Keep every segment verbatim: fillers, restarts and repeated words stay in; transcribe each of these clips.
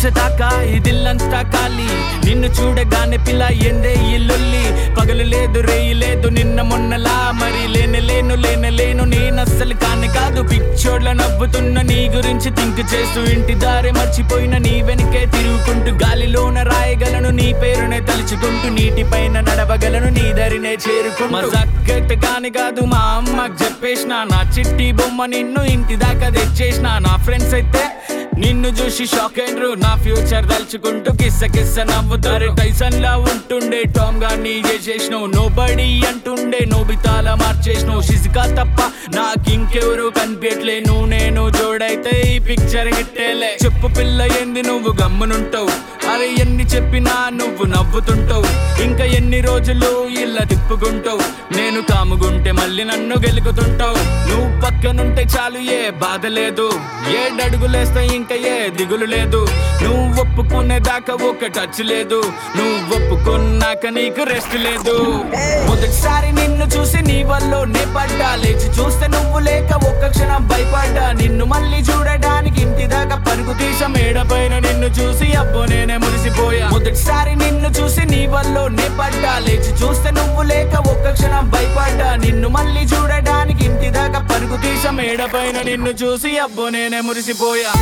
చూసేదాకా ఇదిల్లంతా ఖాళీ. నిన్ను చూడగానే పిల్ల ఎందే ఇల్లుల్లి. పగలు లేదు రేయి లేదు నిన్న మొన్నలా, మరి లేనే లేను లేనే లేను నేనస్సలు కాని కాదు. పిచ్చోడ్ల నవ్వుతున్న నీ గురించి థింక్ చేస్తూ ఇంటి దారి మర్చిపోయిన నీ వెనకే తిరుగుకుంటూ, గాలిలోన రాయగలను నీ పేరునే తలుచుకుంటూ, నీటి పైన నడవగలను నీ దరినే చేరుకుంటూ. మజాకైతే కాని కాదు మా అమ్మకి చెప్పేసిన, నా చిట్టి బొమ్మ నిన్ను ఇంటి దాకా తెచ్చేసిన. నా ఫ్రెండ్స్ అయితే నిన్ను చూసి షాక్ అయినరు, నా ఫ్యూచర్ తలుచుకుంటూ కిస్స కిస్స నవ్వుతారు. టైసన్ లా ఉంటుండే టామ్ గా నీ చేసేసినావు, నో బడీ అంటుండే నోబితాల మార్చేసినావు. షిజుకా తప్ప నాకు ఇంకెవరు కనిపించట్లే, నువ్వు నేను జోడైతే ఈ పిక్చర్ హిట్టేలే. చెప్పు పిల్ల ఏంది నువ్వు గమ్మునుంటావు, అరే ఎన్ని చెప్పినా నువ్వు నవ్వుతుంటావు. ఇంకా ఎన్ని రోజులు ఇలా తిప్పుకుంటావు, నేను కాముగుంటే మళ్ళీ నన్ను గెలుకుతుంటావు. నువ్వు పక్కనుంటే చాలు ఏ బాధ లేదు, ఏడడుగులేస్తే ఇంకా ఏ దిగులు లేదు. నువ్వు ఒప్పుకునే దాకా ఒక టచ్ లేదు, నువ్వు ఒప్పుకున్నాక నీకు రెస్ట్ లేదు. మొదటిసారి నిన్ను చూసి నీ వల్ల నే పడ్డా, లేచి చూస్తే నువ్వు లేక ఒక్క క్షణం భయపడ్డా. నిన్ను మళ్ళీ చూడడానికి ఇంటి దాకా పరుగు తీసా, మేడ పైన నిన్ను చూసి అబ్బో నేనే మురిసిపోయా. మొదటిసారి నిన్ను చూసి నీ వల్ల నే పడ్డా, లేచి చూస్తే నువ్వు లేక ఒక్క క్షణం భయపడ్డా. నిన్ను మళ్ళీ చూడడానికి ఇంటి దాకా పరుగు తీసా, మేడ పైన నిన్ను చూసి అబ్బో నేనే మురిసిపోయా.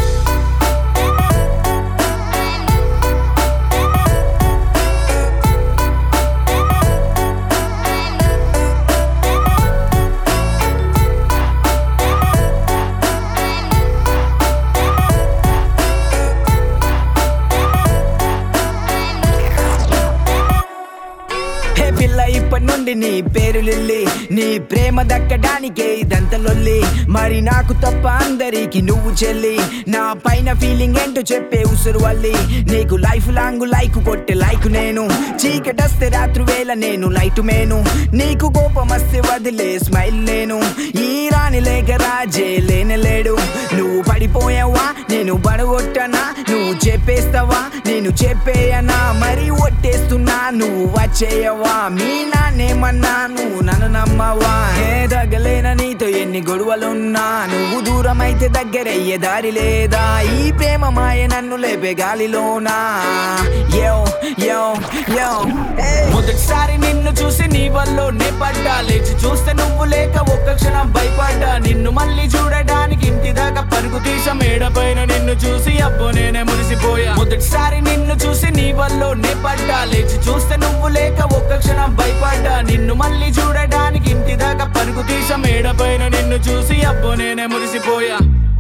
పిల్ల ఇప్పటి నుండి నీ పేరు లిల్లీ, నీ ప్రేమ దక్కడానికే ఇదంత లొల్లి. మరి నాకు తప్ప అందరికి నువ్వు చెల్లి, నా పైన ఫీలింగ్ ఏంటో చెప్పే ఉసురు వల్లి. నీకు లైఫ్ లాంగ్ లైక్ కొట్టే లైక్ నేను, చీకటస్తే రాత్రి వేళ నేను లైట్ మేను. నీకు కోపం వస్తే వదిలే స్మైల్ లేను, ఈ రాణి లేక రాజే లేనలేడు. నువ్వు పడిపోయావా నేను బడగొట్టనా, నువ్వు చెప్పేస్తావా నేను చెప్పేయనా. మరి ఒట్టేస్తున్నా నువ్వు వచ్చేయవా, మీ నాన్నేమన్నా నువ్వు నన్ను నమ్మవా. ఏ దగ్గలేన నీతో ఎన్ని గొడవలున్నా, నువ్వు దూరం అయితే దగ్గరయ్యే దారి లేదా. ఈ ప్రేమ మాయ నన్ను లేపే గాలిలోనా. యో యో యో మొదటిసారి నిన్ను చూసి నీ వల్ల నే పడ్డా, లేచి చూస్తే నువ్వు లేక ఒక్క క్షణం భయపడ్డా. నిన్ను మళ్ళీ చూడడానికి ఇంటి దాకా పరుగు తీసా, మేడ పైన నిన్ను చూసి అబ్బో నేనే మురిసిపోయా. మొదటిసారి నిన్ను చూసి నీ వల్ల నే పడ్డా, లేచి చూస్తే నువ్వు లేక ఒక్క క్షణం భయపడ్డా. నిన్ను మళ్ళీ చూడడానికి ఇంటి దాకా పరుగు తీసా, మేడ పైన నిన్ను చూసి అబ్బో నేనే మురిసిపోయా.